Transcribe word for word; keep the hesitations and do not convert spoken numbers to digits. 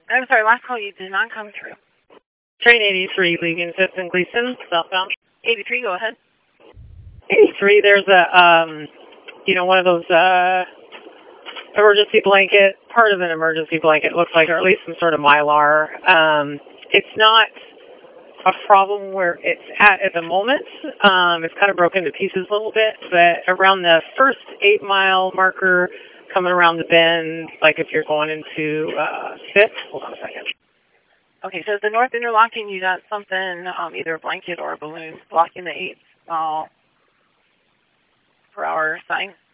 I'm sorry, last call you did not come through. Train eighty-three, leaving fifth and Gleason, southbound. eighty-three, go ahead. eighty-three, there's a, um, you know, one of those, uh, emergency blanket, part of an emergency blanket, looks like, or at least some sort of Mylar. Um, it's not a problem where it's at at the moment. Um, it's kind of broken to pieces a little bit, but around the first eight mile marker, coming around the bend, like if you're going into uh, fifth, hold on a second. Okay, so at the north interlocking, you got something, um, either a blanket or a balloon blocking the eight mile per hour sign.